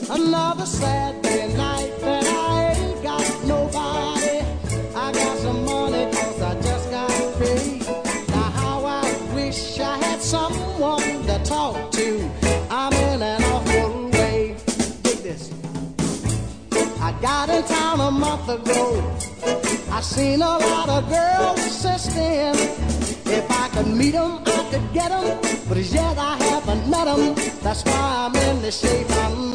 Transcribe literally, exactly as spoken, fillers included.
Another Saturday night that I ain't got nobody. I got some money 'cause I just got paid. Now how I wish I had someone to talk to. I'm in an awful way. Dig this. I got in town a month ago. I seen a lot of girls since then. If I could meet 'em, I could get 'em, but as yet I haven't met 'em. That's why I'm in the shape I'm